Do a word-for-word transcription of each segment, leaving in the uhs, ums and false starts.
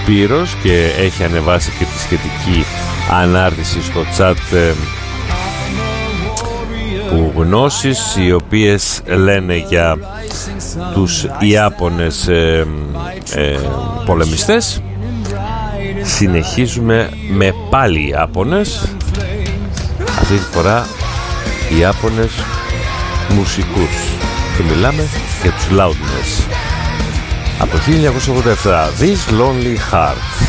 Σπύρος και έχει ανεβάσει και τη σχετική ανάρτηση στο chat ε, που γνώσεις, οι οποίες λένε για τους Ιάπωνες ε, ε, πολεμιστές. Συνεχίζουμε με πάλι Ιάπωνες, αυτή τη φορά Ιάπωνες μουσικούς, και μιλάμε για τους Loudness από το χίλια εννιακόσια ογδόντα επτά, This Lonely Heart.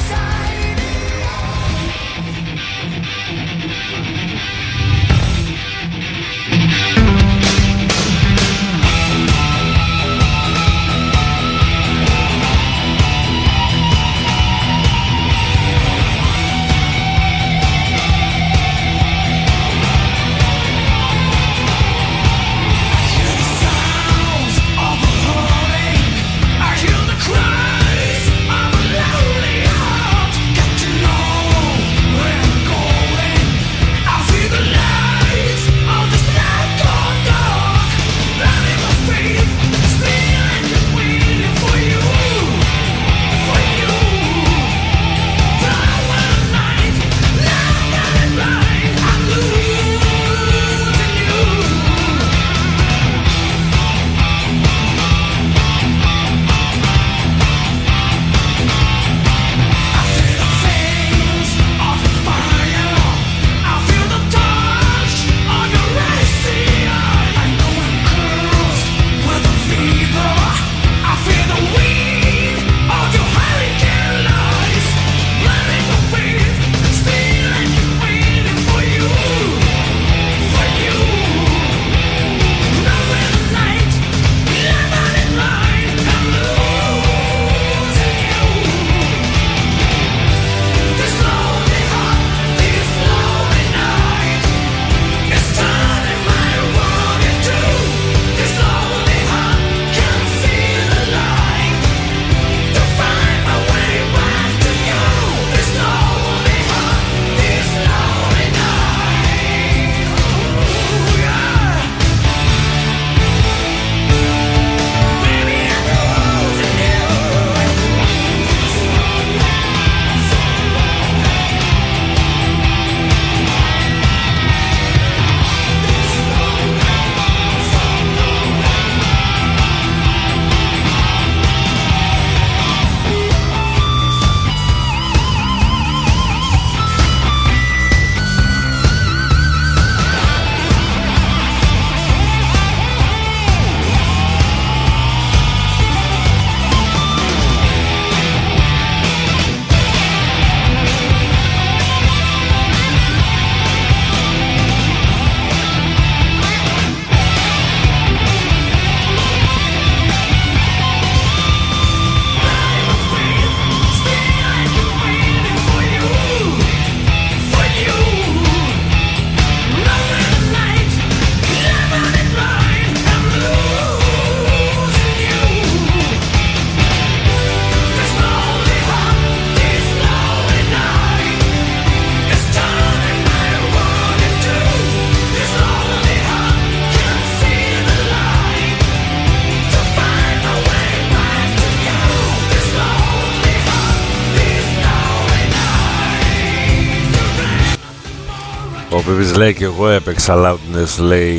Ο Πίπης λέει και εγώ έπαιξα Loudness, λέει,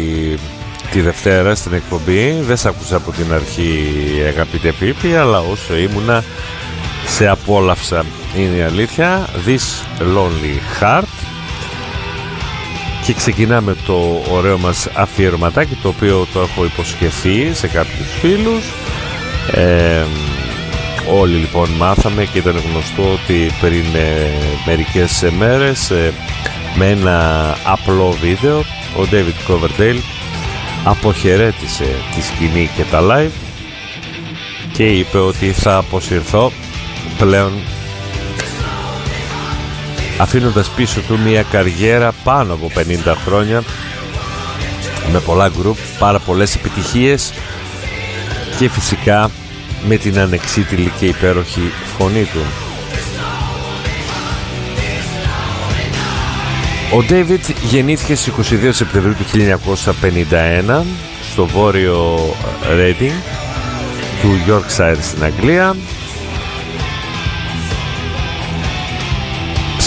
τη Δευτέρα στην εκπομπή. Δεν σ' άκουσα από την αρχή, αγαπητέ Πίπη, αλλά όσο ήμουνα σε απόλαυσα, είναι η αλήθεια. This Lonely Heart. Και ξεκινάμε το ωραίο μας αφιερωματάκι, το οποίο το έχω υποσχεθεί σε κάποιους φίλους. ε, Όλοι λοιπόν μάθαμε και ήταν γνωστό ότι πριν ε, μερικές μέρες ε, με ένα απλό βίντεο ο David Coverdale αποχαιρέτησε τη σκηνή και τα live και είπε ότι θα αποσυρθώ πλέον, αφήνοντας πίσω του μια καριέρα πάνω από πενήντα χρόνια με πολλά γκρουπ, πάρα πολλές επιτυχίες και φυσικά με την ανεξίτηλη και υπέροχη φωνή του. Ο David γεννήθηκε στις είκοσι δύο Σεπτεμβρίου του χίλια εννιακόσια πενήντα ένα στο βόρειο Reading του Yorkshire στην Αγγλία.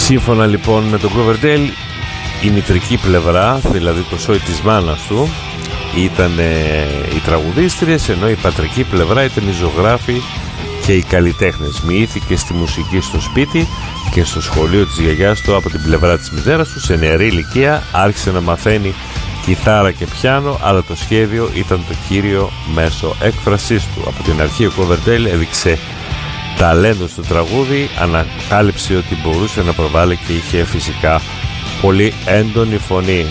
Σύμφωνα λοιπόν με τον Coverdale, η μητρική πλευρά, δηλαδή το σόι της μάνας του, ήταν ε, οι τραγουδίστριες, ενώ η πατρική πλευρά ήταν οι ζωγράφοι και οι καλλιτέχνες. Μοιήθηκε στη μουσική στο σπίτι και στο σχολείο της γιαγιάς του από την πλευρά της μητέρας του. Σε νεαρή ηλικία άρχισε να μαθαίνει κιθάρα και πιάνο, αλλά το σχέδιο ήταν το κύριο μέσο έκφρασής του. Από την αρχή ο Coverdale έδειξε ταλέντο στο τραγούδι, ανακάλυψε ότι μπορούσε να προβάλλει και είχε φυσικά πολύ έντονη φωνή.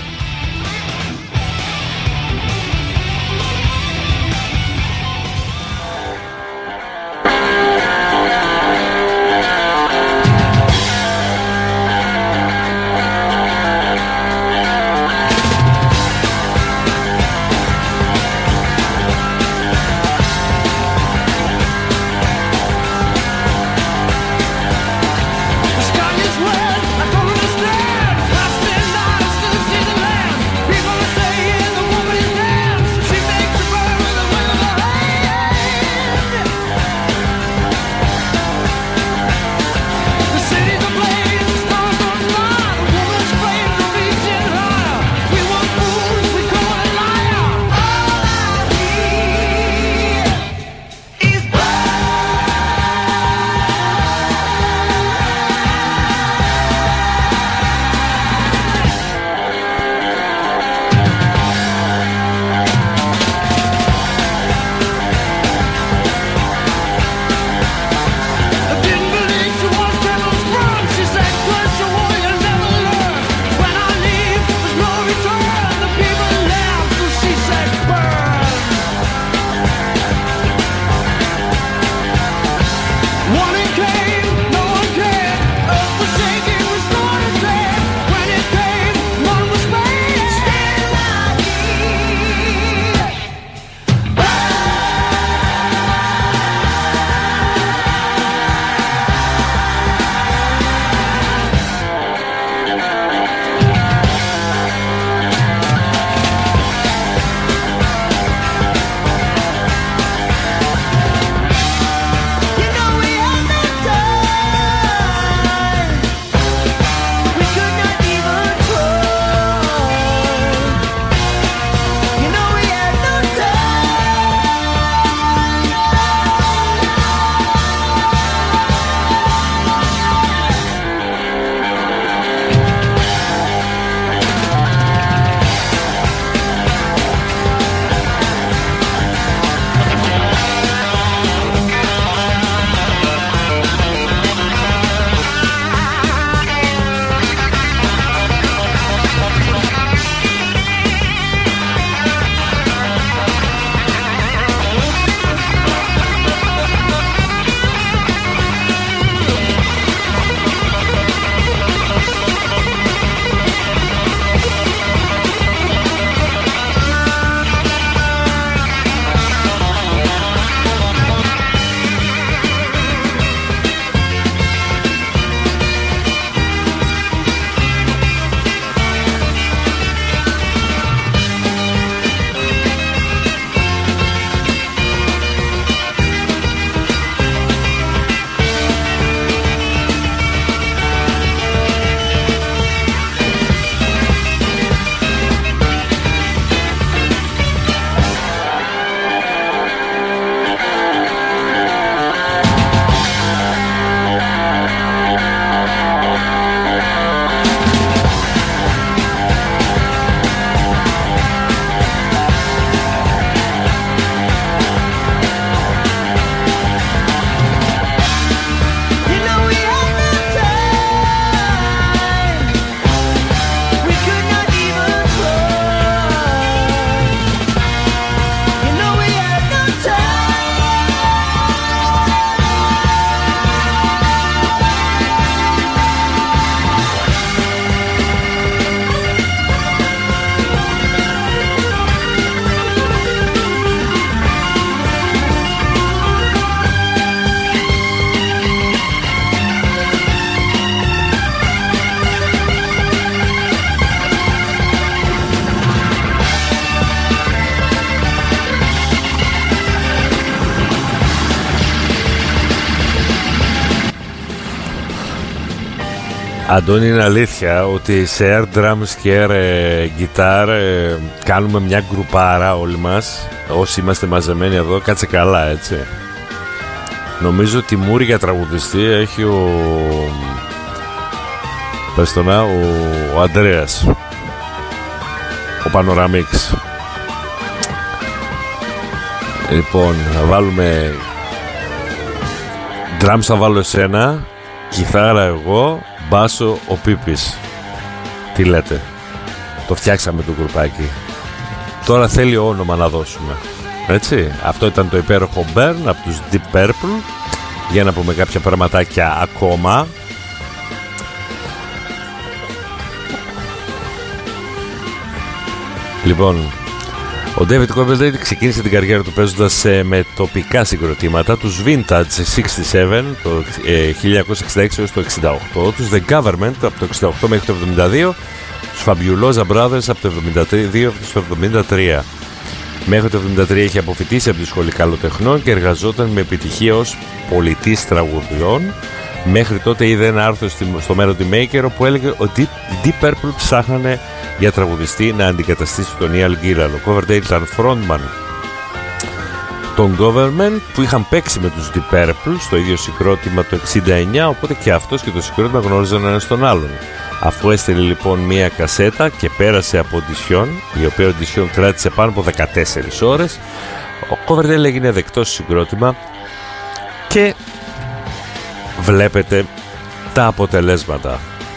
The sky is red, I don't understand. I spend nights to see the light. Αντώνη, είναι αλήθεια ότι σε air drums και air ε, guitar ε, κάνουμε μια γκρουπάρα όλοι μας, όσοι είμαστε μαζεμένοι εδώ, κάτσε καλά, έτσι. Νομίζω ότι μούρη για τραγουδιστή έχει ο... πες το να, ο, ο Αντρέας, ο Πανοραμίξ. Λοιπόν, θα βάλουμε drums, θα βάλω εσένα, κιθάρα εγώ, μπάσο ο Πίπης. Τι λέτε? Το φτιάξαμε το γκρουπάκι. Τώρα θέλει όνομα να δώσουμε, έτσι. Αυτό ήταν το υπέροχο Burn από τους Deep Purple. Για να πούμε κάποια πραγματάκια ακόμα. Λοιπόν, ο David Coverdale ξεκίνησε την καριέρα του παίζοντας ε, με τοπικά συγκροτήματα, τους Vintage εξήντα επτά το ε, χίλια εννιακόσια εξήντα έξι έως το εξήντα οκτώ, τους The Government από το εξήντα οκτώ μέχρι το εβδομήντα δύο, τους Fabulosa Brothers από το εβδομήντα δύο στο εβδομήντα τρία. Μέχρι το εβδομήντα τρία είχε αποφοιτήσει από τη Σχολή Καλλιτεχνών και εργαζόταν με επιτυχία ως πολιτής τραγουδιών. Μέχρι τότε είδε ένα άρθρο στο Melody Maker όπου έλεγε ότι οι Deep Purple ψάχνανε για τραγουδιστή να αντικαταστήσει τον Ian Gillan. Ο Coverdale ήταν frontman των Government που είχαν παίξει με τους Deep Purple στο ίδιο συγκρότημα το εξήντα εννιά, οπότε και αυτός και το συγκρότημα γνώριζαν ένας τον άλλον. Αφού έστειλε λοιπόν μία κασέτα και πέρασε από οντισιόν, η οποία οντισιόν κράτησε πάνω από δεκατέσσερις ώρες, ο Coverdale έγινε δεκτός στο συγκρότημα και βλέπετε τα αποτελέσματα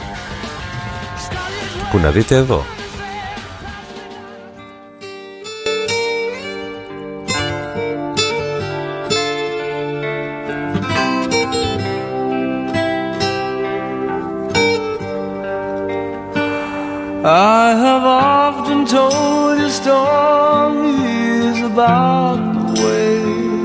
που να δείτε εδώ. I have often told you stories about the way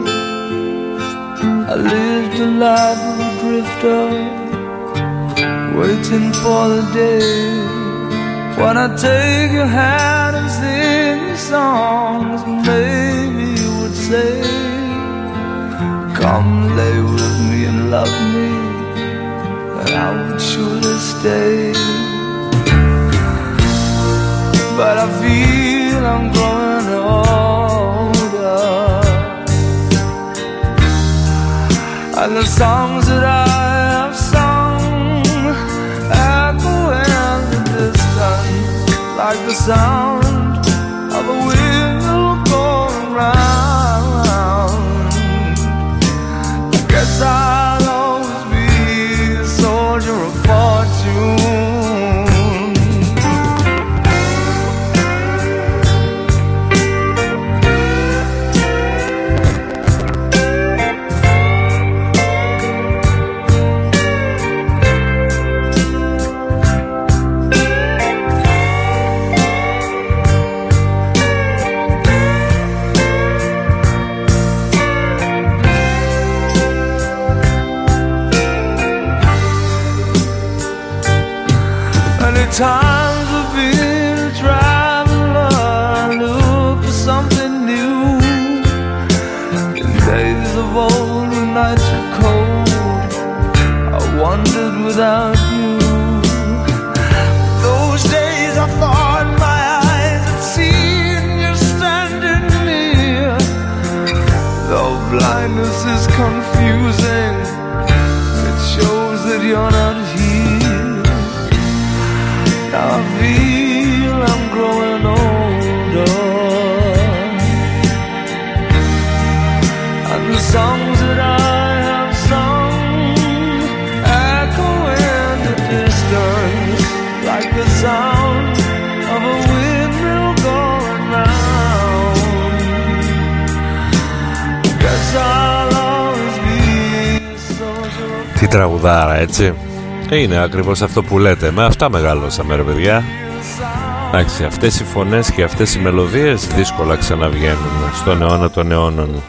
I lived a life of a drifter, waiting for the day when I take your hand and sing songs. Maybe you would say, come lay with me and love me, and I would surely stay. But I feel I'm growing older, and the songs that I have sung echo in the distance like the sound of a wheel going round. I guess I'll always be a soldier of fortune. Times have been a traveler, look for something new. In days of old when nights were cold, I wandered without you. Those days I thought my eyes had seen you standing near. Though blindness is confusing, it shows that you're not here. Now I feel I'm growing older, and the songs that I have sung echo in the distance like the sound of a windmill going round. Guess I'll always be a soldier. Τι τραγουδάρα, έτσι. Είναι ακριβώς αυτό που λέτε. Με αυτά μεγαλώσαμε, ρε παιδιά. Εντάξει, αυτές οι φωνές και αυτές οι μελωδίες δύσκολα ξαναβγαίνουν στον αιώνα των αιώνων.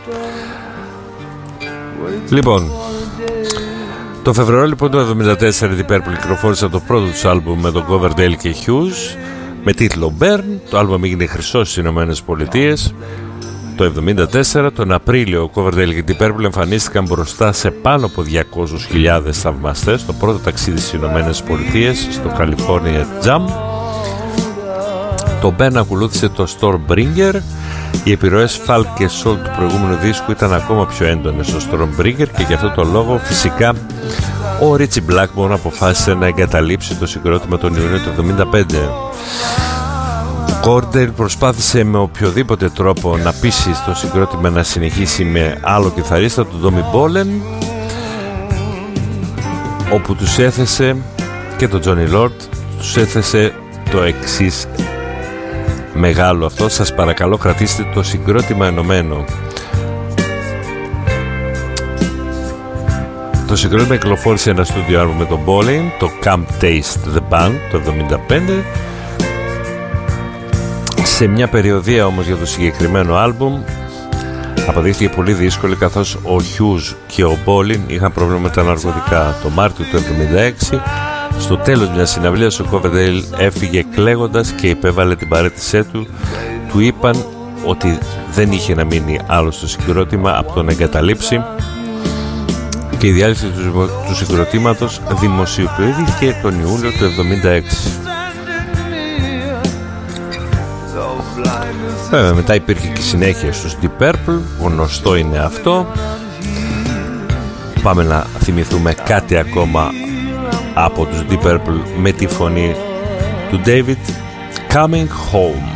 Λοιπόν, το Φεβρουάριο λοιπόν του εβδομήντα τέσσερα οι Deep Purple κυκλοφόρησαν το πρώτο τους άλμπουμ με τον Coverdale και Hughes με τίτλο Burn. Το άλμπουμ έγινε χρυσό στις Ηνωμένες Πολιτείες. Το εβδομήντα τέσσερα, τον Απρίλιο, ο Coverdale και την Purple εμφανίστηκαν μπροστά σε πάνω από διακόσιες χιλιάδες θαυμαστές στο πρώτο ταξίδι στις Ηνωμένες Πολιτείες, στο California Jam. Το band ακολούθησε το Stormbringer. Οι επιρροές Falk και Soul του προηγούμενου δίσκου ήταν ακόμα πιο έντονες στο Stormbringer και γι' αυτό το λόγο φυσικά ο Ritchie Blackmore αποφάσισε να εγκαταλείψει το συγκρότημα τον Ιούνιο του εβδομήντα πέντε. Coverdale προσπάθησε με οποιοδήποτε τρόπο να πείσει το συγκρότημα να συνεχίσει με άλλο κιθαρίστα, τον Tommy Bolin, όπου τους έθεσε, και τον Johnny Lord, τους έθεσε το εξής μεγάλο αυτό: σας παρακαλώ κρατήστε το συγκρότημα ενωμένο. Το συγκρότημα κυκλοφόρησε ένα στούντιο άλμπουμ με τον Bolin, το Come Taste the Band, το εβδομήντα πέντε. Σε μια περιοδία όμως για το συγκεκριμένο άλμπουμ αποδείχθηκε πολύ δύσκολη, καθώς ο Hughes και ο Bolin είχαν πρόβλημα με τα ναρκωτικά. Το Μάρτιο του εβδομήντα έξι, στο τέλος μιας συναυλίας, ο Coverdale έφυγε κλαίγοντας και υπέβαλε την παραίτησή του. Του είπαν ότι δεν είχε να μείνει άλλο στο συγκρότημα από το να εγκαταλείψει, και η διάλυση του, του συγκροτήματος δημοσιοποιήθηκε τον Ιούλιο του εβδομήντα έξι. Βέβαια, μετά υπήρχε και συνέχεια στους Deep Purple, γνωστό είναι αυτό. Πάμε να θυμηθούμε κάτι ακόμα από τους Deep Purple με τη φωνή του David, Coming Home.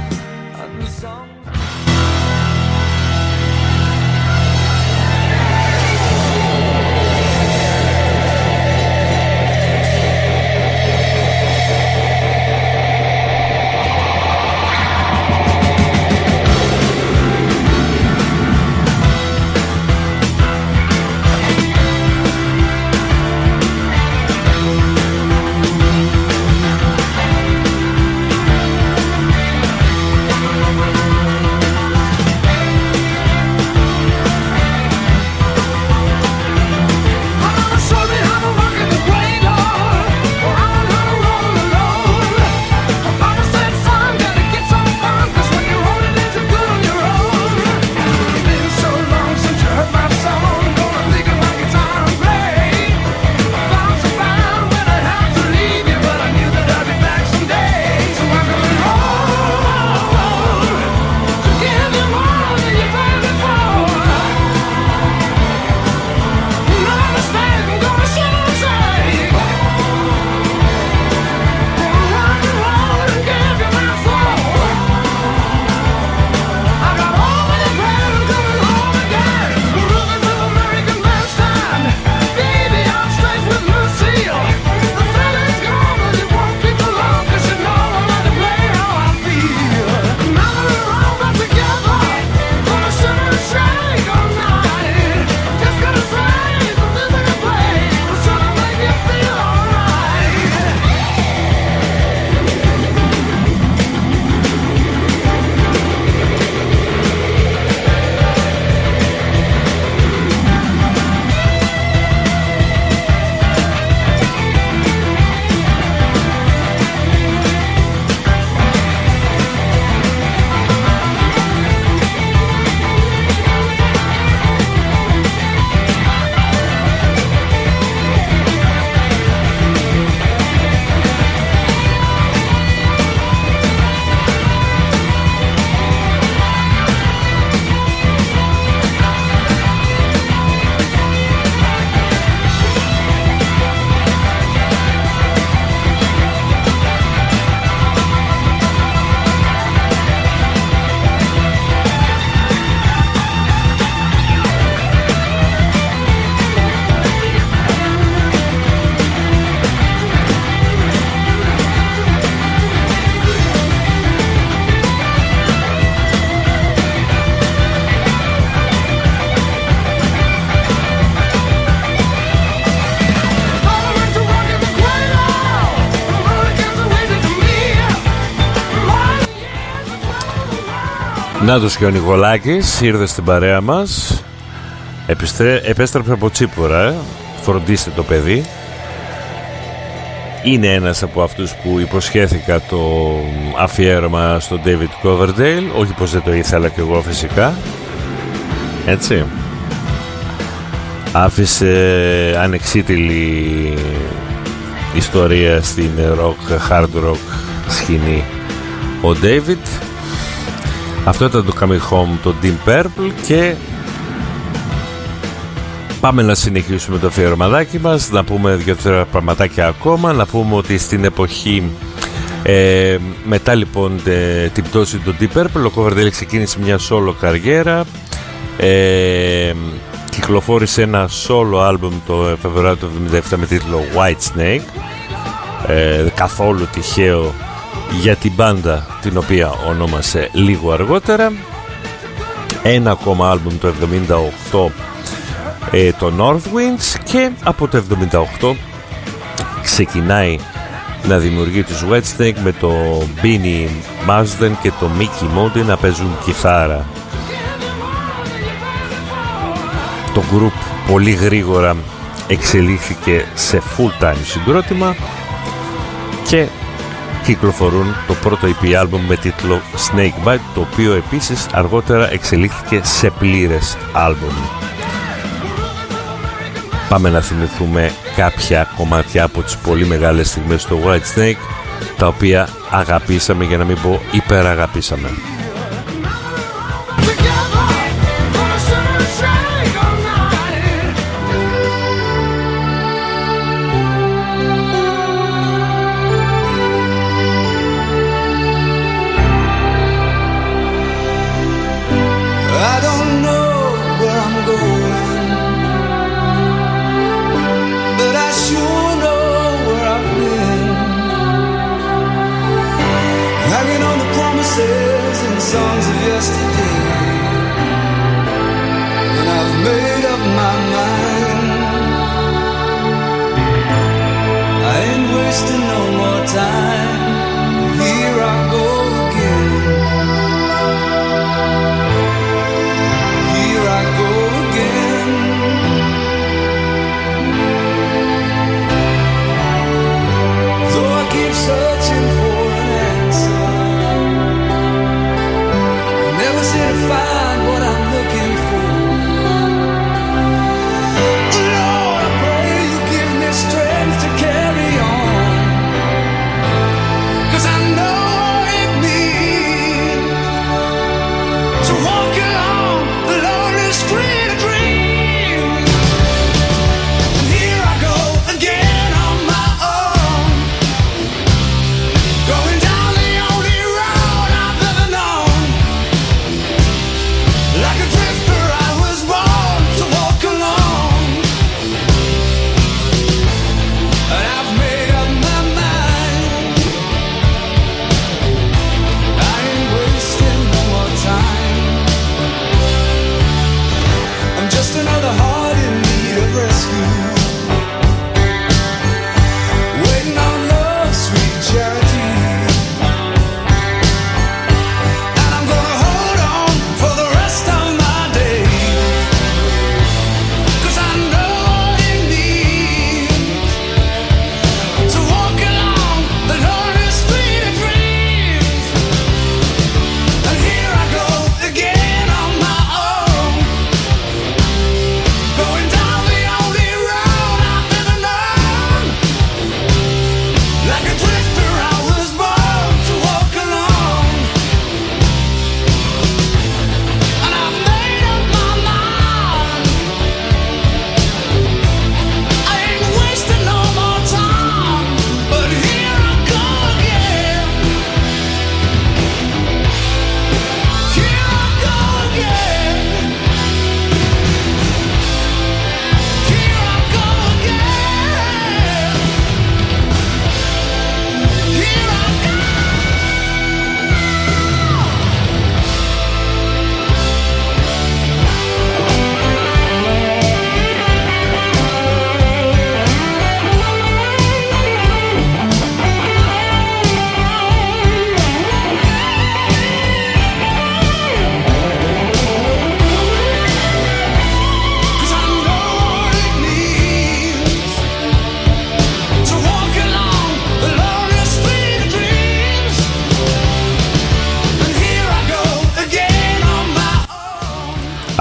Νάτος και ο Νικολάκης ήρθε στην παρέα μας. Επιστρέ... Επέστρεψε από Τσίπορα, ε. Φροντίστε το παιδί. Είναι ένας από αυτούς που υποσχέθηκα το αφιέρωμα στον David Coverdale. Όχι πως δεν το ήθελα κι εγώ φυσικά. έτσι. Άφησε ανεξίτηλη ιστορία στην rock, hard rock σκηνή ο David. Αυτό ήταν το Coming Home, το Deep Purple, και πάμε να συνεχίσουμε το αφιερωματάκι μας, να πούμε δύο-τρία πραγματάκια ακόμα. Να πούμε ότι στην εποχή ε, μετά λοιπόν τε, την πτώση του Deep Purple, ο Coverdale ξεκίνησε μια solo καριέρα, ε, κυκλοφόρησε ένα solo album το Φεβρουάριο του εβδομήντα επτά με τίτλο White Snake, ε, καθόλου τυχαίο για την μπάντα την οποία ονόμασε λίγο αργότερα. Ένα ακόμα άλμπουμ το εβδομήντα οκτώ, ε, το North Winds, και από το εβδομήντα οκτώ ξεκινάει να δημιουργεί τους Whitesnake με το Beanie Marsden και το Mickey Moody να παίζουν κιθάρα. Το group πολύ γρήγορα εξελίχθηκε σε full-time συγκρότημα και κυκλοφορούν το πρώτο ι πι άλμπουμ με τίτλο Snakebite, το οποίο επίσης αργότερα εξελίχθηκε σε πλήρες άλμπουμ. Πάμε να θυμηθούμε κάποια κομμάτια από τις πολύ μεγάλες στιγμές του Whitesnake, τα οποία αγαπήσαμε, για να μην πω υπεραγαπήσαμε. Songs of yesterday, and I've made up my mind. I ain't wasting no more time. Here I go again. Here I go again. Though I keep searching for an answer, never seem to find what I'm looking for. Lord, I pray you give me strength to carry on.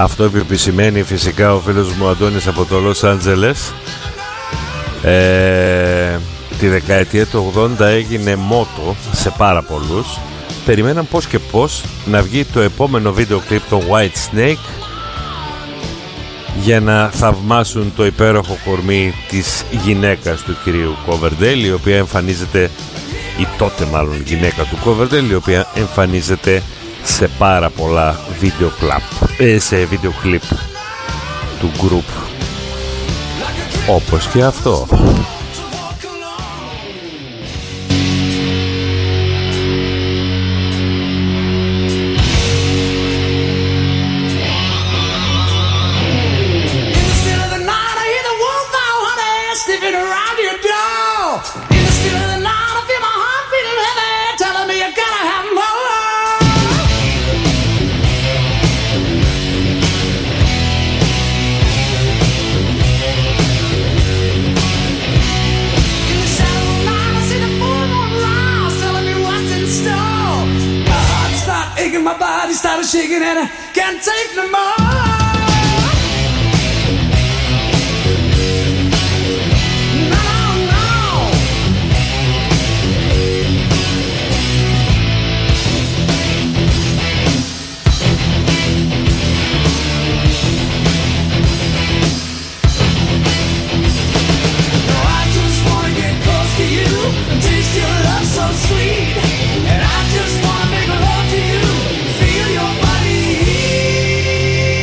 Αυτό επιπισημαίνει φυσικά ο φίλος μου Αντώνης από το Λος Άντζελες. Ε, τη δεκαετία του ογδόντα έγινε μότο σε πάρα πολλούς. Περιμέναν πώς και πώς να βγει το επόμενο βίντεο κλιπ, το White Snake, για να θαυμάσουν το υπέροχο κορμί της γυναίκας του κυρίου Coverdale, η οποία εμφανίζεται, ή τότε μάλλον γυναίκα του Coverdale, η οποία εμφανίζεται σε πάρα πολλά βίντεο κλαπ, ε, σε βίντεο κλιπ του group, όπως και αυτό. My body started shaking and I can't take no more. Sweet, and I just wanna make love to you, feel your body.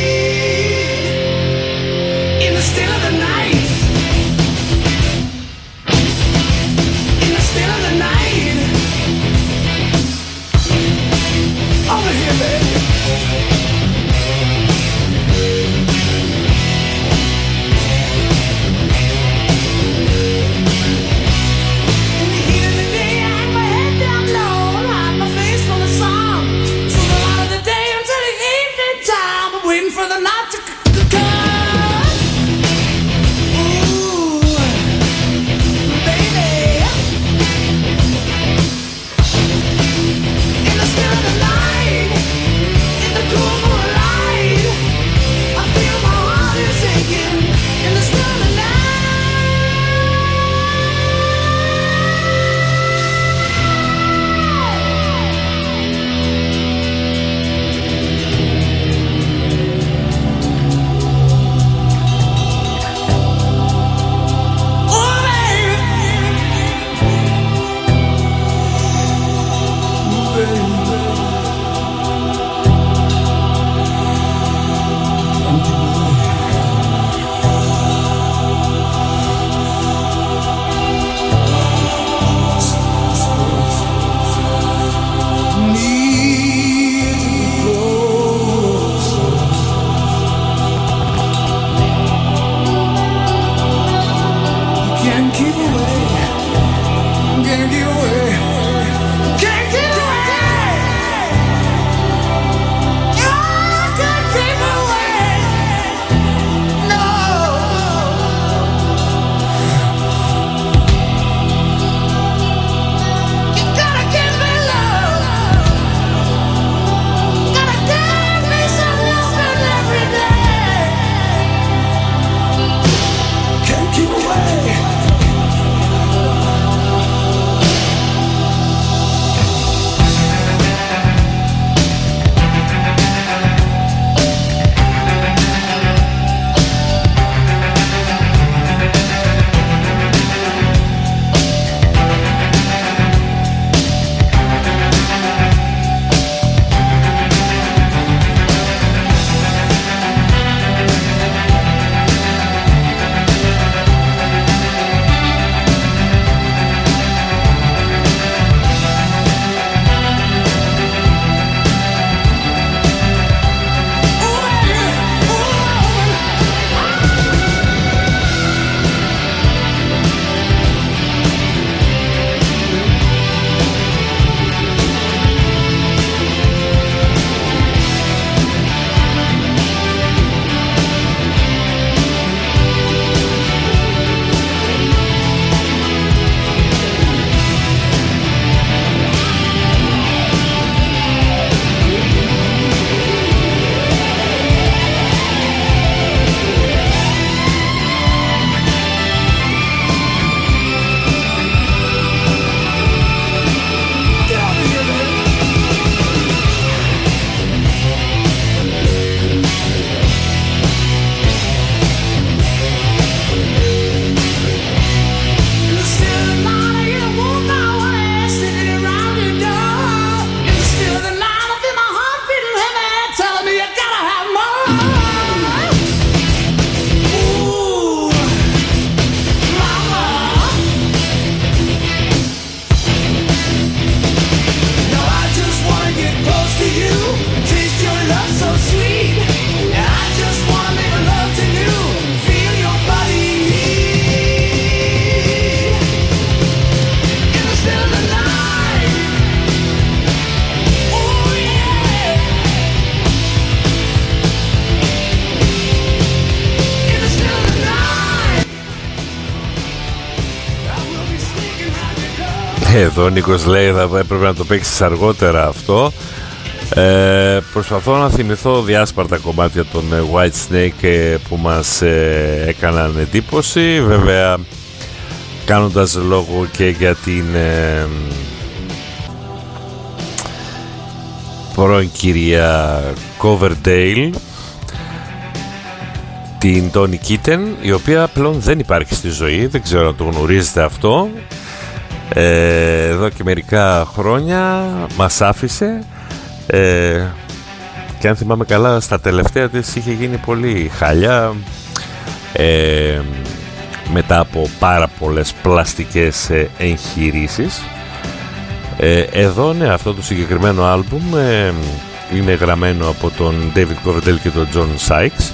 Εδώ ο Νίκος λέει θα έπρεπε να το παίξεις αργότερα αυτό. ε, Προσπαθώ να θυμηθώ διάσπαρτα κομμάτια των White Snake που μας ε, έκαναν εντύπωση. Βέβαια κάνοντας λόγο και για την ε, πρώην κυρία Coverdale, την Toni Kitten, η οποία πλέον δεν υπάρχει στη ζωή. Δεν ξέρω αν το γνωρίζετε αυτό. ε, Εδώ και μερικά χρόνια μας άφησε, ε, και αν θυμάμαι καλά στα τελευταία της είχε γίνει πολύ χάλια, ε, μετά από πάρα πολλές πλαστικές ε, εγχειρήσεις. ε, Εδώ ναι, αυτό το συγκεκριμένο άλμπουμ ε, είναι γραμμένο από τον David Coverdale και τον John Sykes.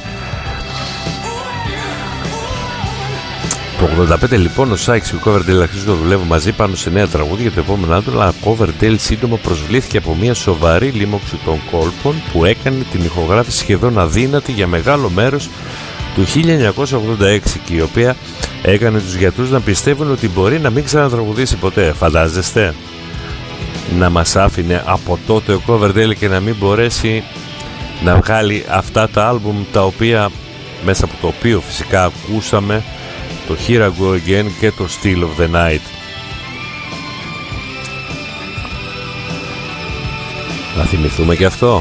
Το ογδόντα πέντε λοιπόν ο Sykes και ο Coverdale αρχίζουν να δουλεύουν μαζί πάνω σε νέα τραγούδια για το επόμενο άλμπουμ, αλλά ο Coverdale σύντομα προσβλήθηκε από μια σοβαρή λίμωξη των κόλπων που έκανε την ηχογράφηση σχεδόν αδύνατη για μεγάλο μέρος του χίλια εννιακόσια ογδόντα έξι, και η οποία έκανε τους γιατρούς να πιστεύουν ότι μπορεί να μην ξανατραγουδήσει ποτέ. Φαντάζεστε να μας άφηνε από τότε ο Coverdale και να μην μπορέσει να βγάλει αυτά τα άλμπουμ, τα οποία, μέσα από το οποίο φυσικά ακούσαμε το Here I Go Again και το Still of the Night. Να θυμηθούμε και αυτό.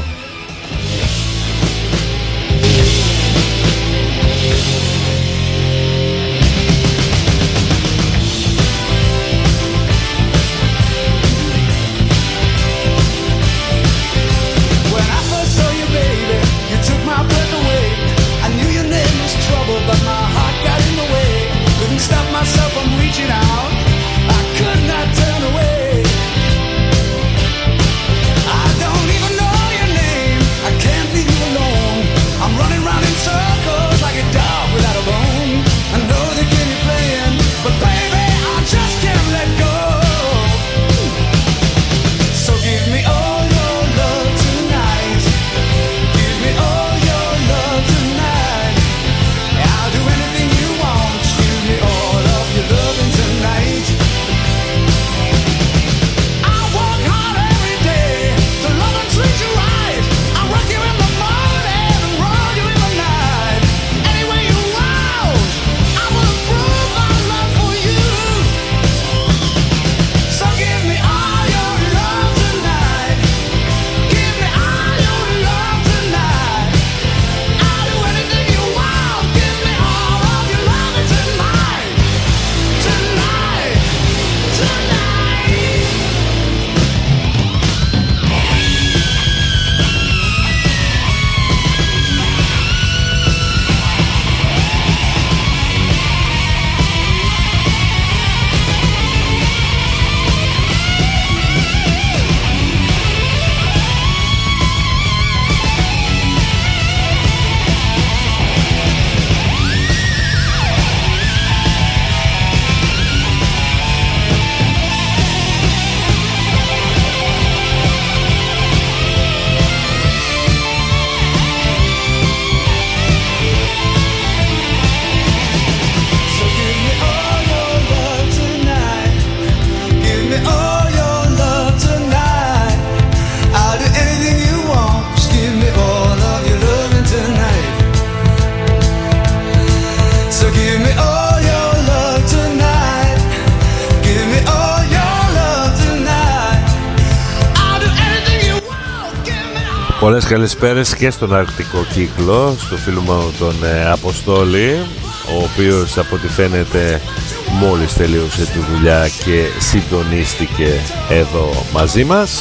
Πολλές καλησπέρες και στον Αρκτικό Κύκλο, στο φίλο μου τον ε, Αποστόλη, ο οποίος από ό,τι φαίνεται μόλις τελείωσε τη δουλειά και συντονίστηκε εδώ μαζί μας.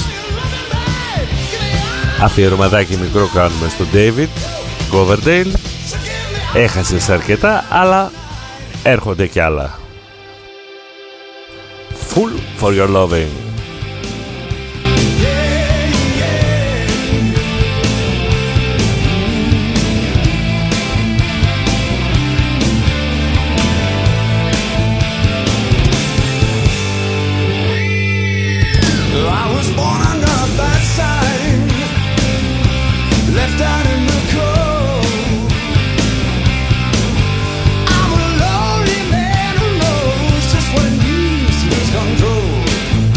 Αφιερωματάκι μικρό κάνουμε στον David Coverdale. Έχασες αρκετά, αλλά έρχονται κι άλλα. Full for your loving. I'm a lonely man who knows just what it means to lose control.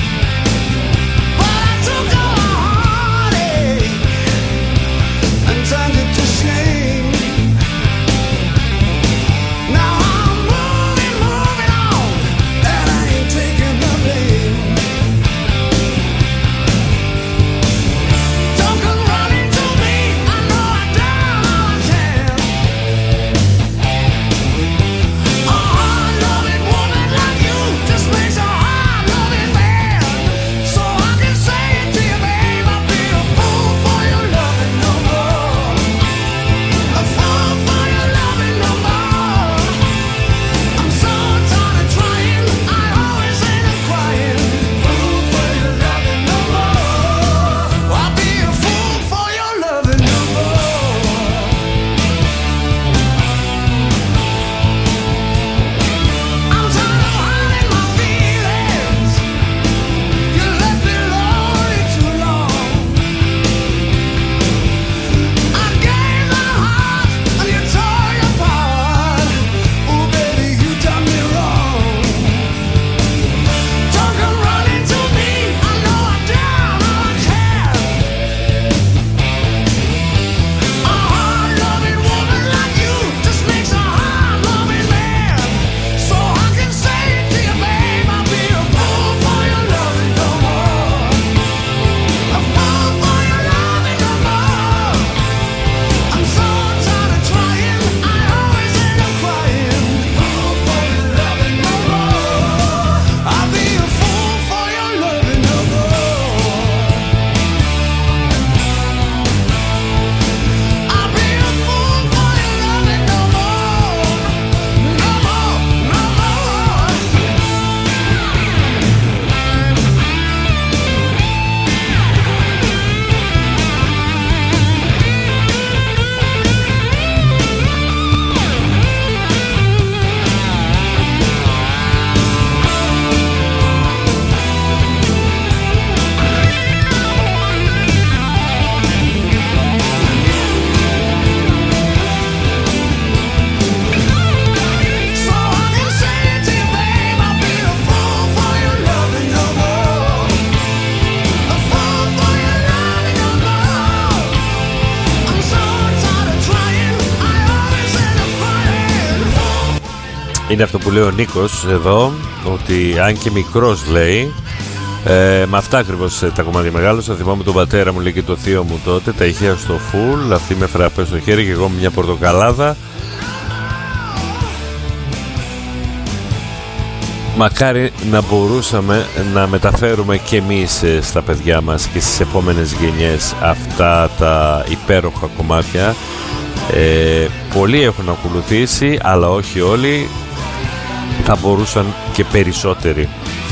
είναι αυτό που λέει ο Νίκος εδώ, ότι αν και μικρός λέει, ε, με αυτά ακριβώς τα κομμάτια μεγάλωσα. Θυμάμαι τον πατέρα μου λέει και το θείο μου τότε, τα ηχεία στο φουλ, αυτή με φραπέ στο χέρι και εγώ με μια πορτοκαλάδα. Μακάρι να μπορούσαμε να μεταφέρουμε και εμείς στα παιδιά μας και στις επόμενες γενιές αυτά τα υπέροχα κομμάτια. Ε, πολλοί έχουν ακολουθήσει, αλλά όχι όλοι. Θα μπορούσαν και περισσότεροι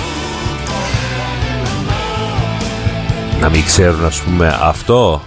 να μην ξέρουν, ας πούμε, αυτό.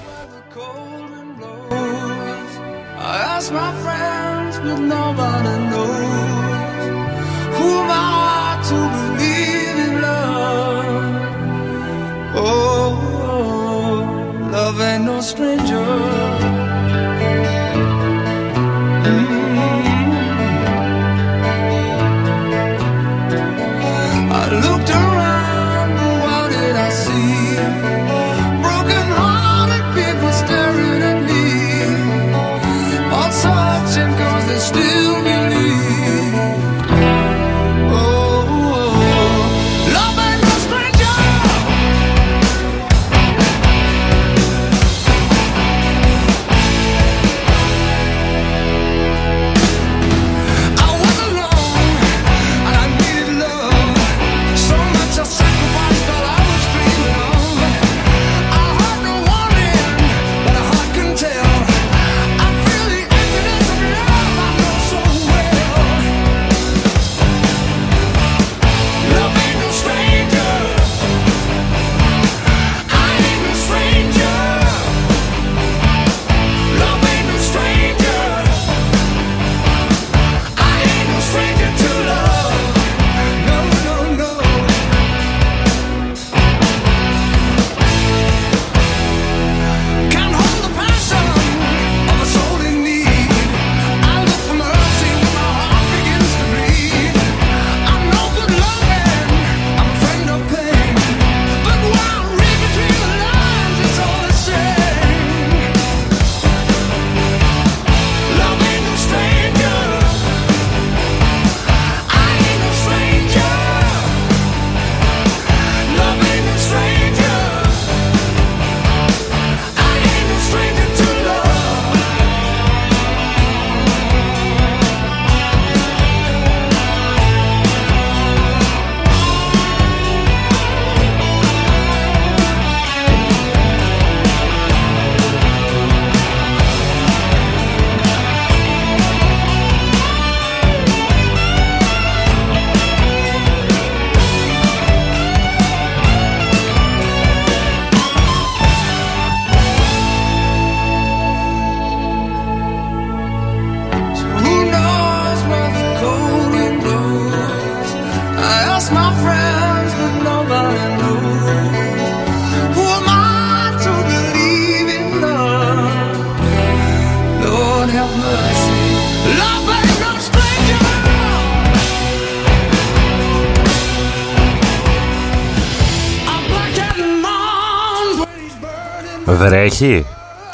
Βρέχει.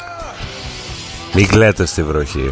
Μην κλαίτε στη βροχή.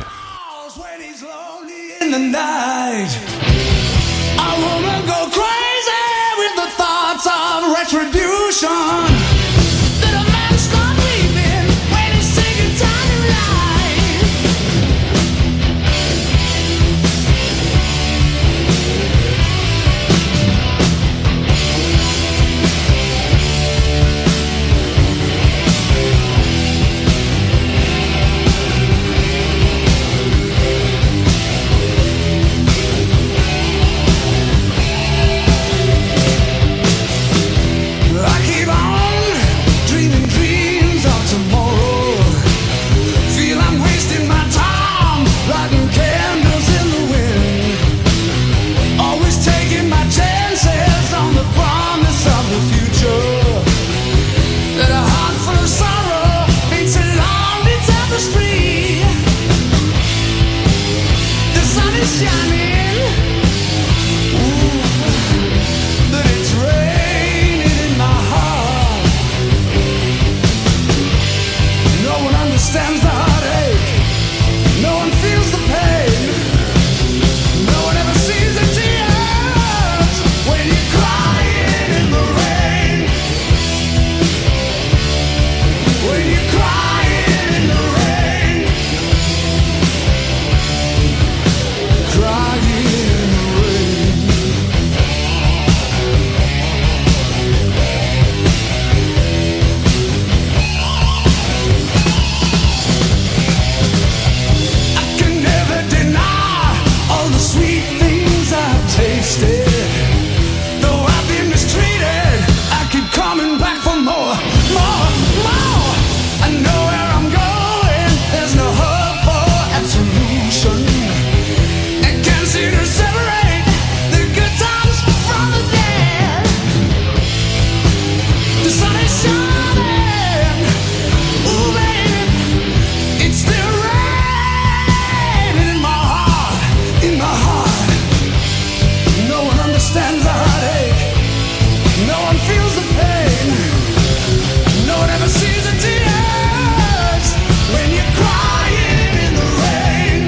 understands the heartache. No one feels the pain. No one ever sees the tears when you're crying in the rain.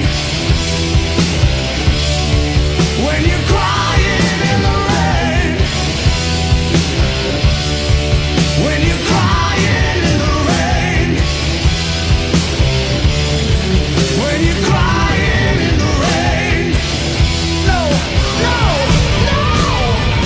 When you're crying in the rain. When you're crying in the rain. When you're crying in the rain. No, no, no.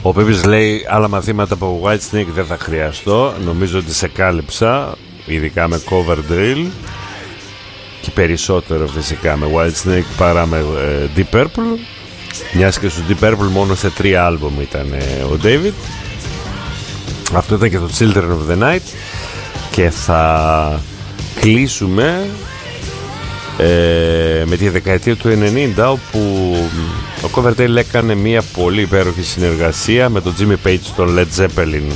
Ο Πέπης λέει άλλα μαθήματα από Whitesnake δεν θα χρειαστώ. Νομίζω ότι σε κάλυψα, ειδικά με cover drill και περισσότερο φυσικά με Whitesnake παρά με ε, Deep Purple. Μιας και στο Deep Purple μόνο σε τρία άλμπομ ήταν ε, ο David. Αυτό ήταν και το Children of the Night. Και θα κλείσουμε ε, με τη δεκαετία του ενενήντα, όπου ο Coverdale έκανε μια πολύ υπέροχη συνεργασία με τον Jimmy Page στον Led Zeppelin.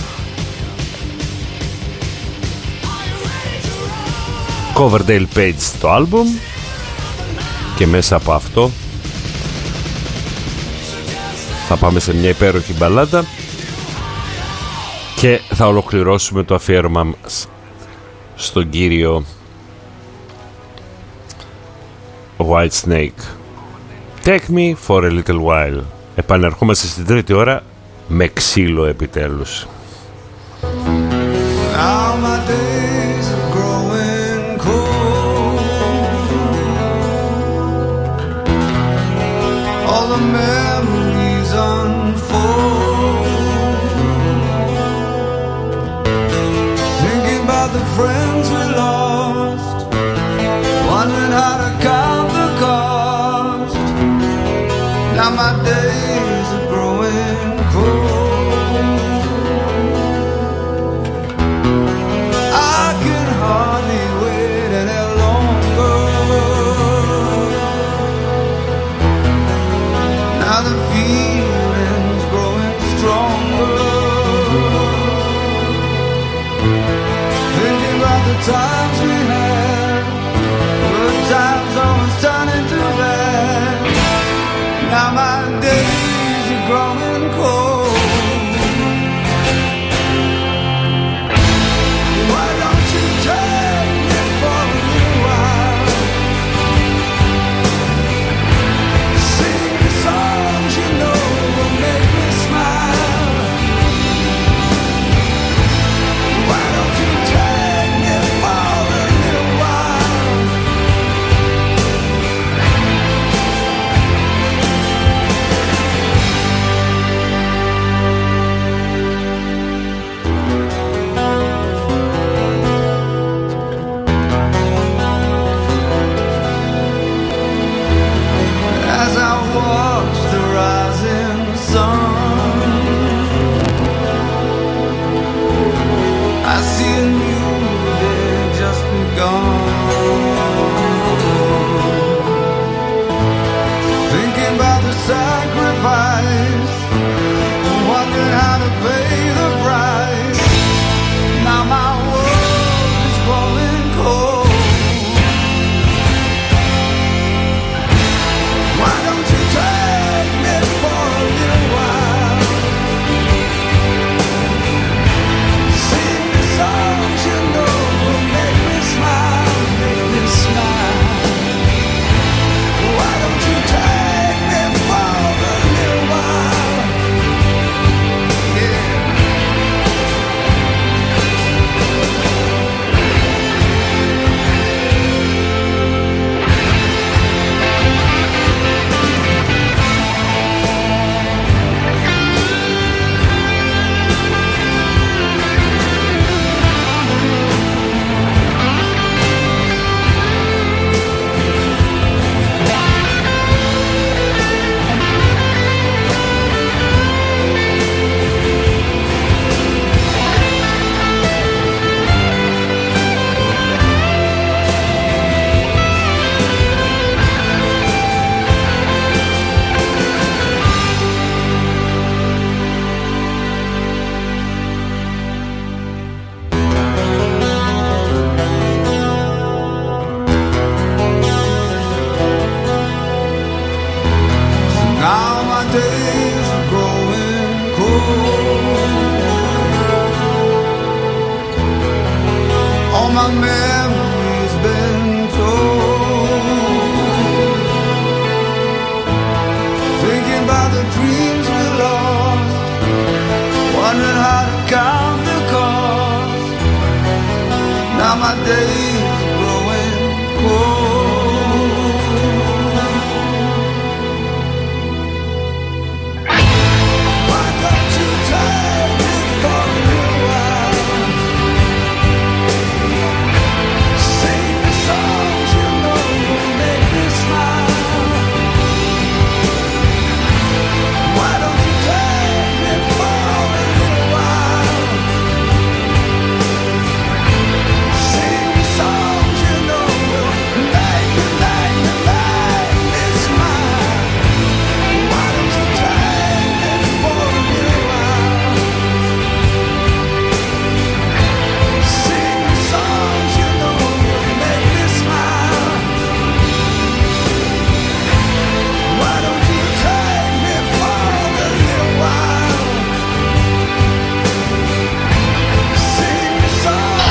Coverdale Page το άλμπουμ, και μέσα από αυτό θα πάμε σε μια υπέροχη μπαλάντα και θα ολοκληρώσουμε το αφιέρωμα μας στον κύριο Whitesnake. Take me for a little while. Επανερχόμαστε στην τρίτη ώρα με ξύλο επιτέλους. Now my days are growing cold. All the memories unfold. Thinking about the friends we lost, wondering how to count the cost. Now my days are growing cold. I can hardly wait any longer. Now the feeling's growing stronger. Thinking about the times we had, good times always turn into bad. Now my days are growing cold. Why don't you take me for a little while? Sing the songs you know will make me smile. Why don't you take me for a little while? As I watch the rising sun, I see a new day just begun. Thinking about the sacrifice, wondering how to pay the price. Now my world is growing cold. Why don't you take me for a little while? Sing the songs you know will make me smile, make me smile. Why don't you take me for a little while? Yeah. Now my days are growing cold. All my memories been told. Thinking about the dreams we lost, wondering how to count the cost. Now my days are growing cold. Why don't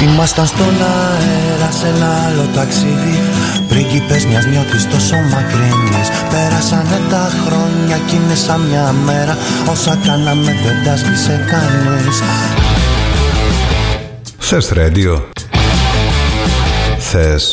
Ήμασταν στον αέρα σε ένα άλλο ταξίδι, πρίγκιπες μιας νιώτης τόσο μακρινής. Πέρασανε τα χρόνια κι είναι σαν μια μέρα, όσα κάναμε δεν τα σβήσε κανείς. Θες ρέντιο? Θες